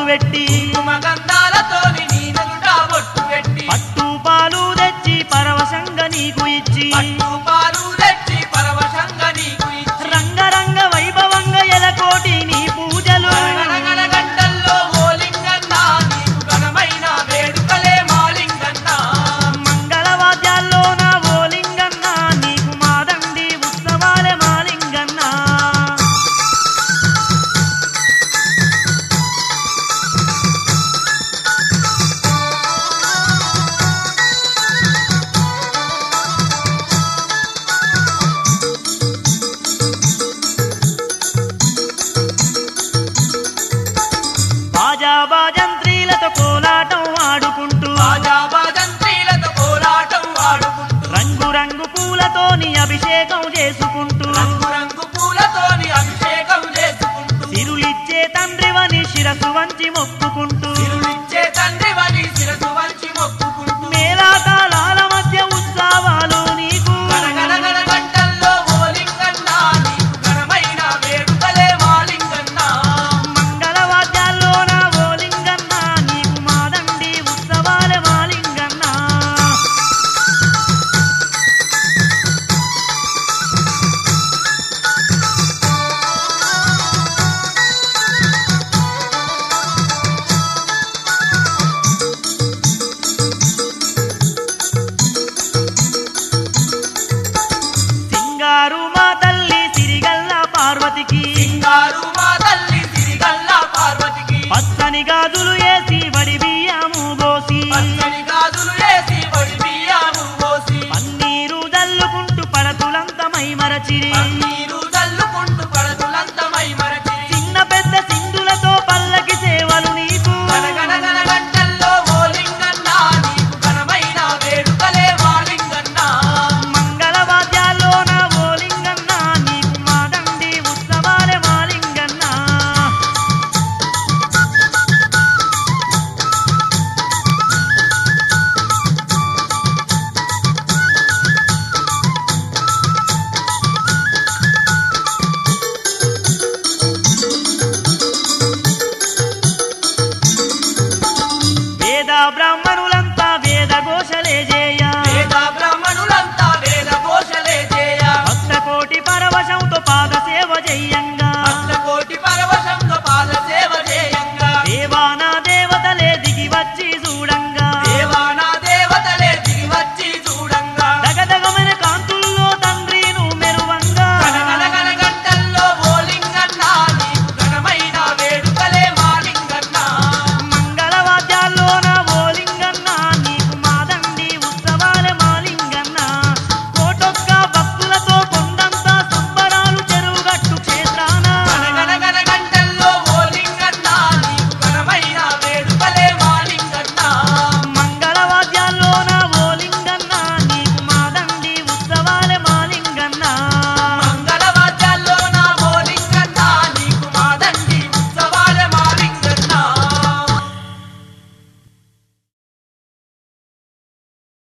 పెట్టి గంధాలతోని నీ నుదుట బొట్టు పెట్టి పట్టు పాలు తెచ్చి పరవశంగా నీకు ఇచ్చి పట్టు పాలు తెచ్చి పరవశంగా నీకు ఇచ్చి రంగరంగ వైభవంగా ఎలకోటి నీ పూజలు గణగణ గంటల్లో ఓ లింగన్న నీకు ఘనమైన వేడుకలే మా లింగన్న మంగళవాద్యాల్లో నా ఓ లింగన్న నీకు మాదండి ఉత్సవాలే మా లింగన్న బాజా బాజంత్రీలతో కోలాటం ఆడుకుంటూ బాజా బాజంత్రీలతో కోలాటం ఆడుకుంటూ రంగు రంగు పూలతోని అభిషేకం చేసుకుంటూ రంగు రంగు పూలతోని అభిషేకం చేసుకుంటూ సిరులిచ్చే తండ్రివని శిరసు వంచి మొక్కుకుంటూ తిరులిచ్చే తండ్రివని శిరసు వంచి మొక్కుకుంటూ మేళాతాళాల మధ్య ఉత్సవాలు నీకు గణగణ గంటల్లో ఓ లింగన్న నీకు ఘనమైన వేడుకలే మా లింగన్న మంగళవాద్యాల్లో నా ఓ లింగన్న నీకు మాదండి ఉత్సవాలే మా లింగన్న సింగారు మా తల్లి సిరిగల్ల పార్వతికి సింగారు మా తల్లి సిరిగల్ల పార్వతికి పచ్చని గాజులు వేసి వడి బియ్యము పోసి పచ్చని గాజులు వేసి వడి బియ్యము పోసి పన్నీరు జల్లుకుంటూ పడతులంతమై మరచిరి పన్నీరు చల్లుకుంటూ పడతులంతమై మరచిరి చిన్న పెద్ద సింధులతో పల్లకి సేవలు నీకు గణగణ గంటల్లో ఓ లింగన్న నీకు ఘనమైన వేడుకలే మా లింగన్న మంగళవాద్యాల్లో నా ఓ లింగన్న నీకు మాదండి ఉత్సవాలే మా లింగన్న వేద బ్రాహ్మణులంతా వేద ఘోషలే చేయ వేద బ్రాహ్మణులంతా వేద ఘోషలే చేయ భక్త కోటి పరవశంతో పాద సేవ చెయ్యంగా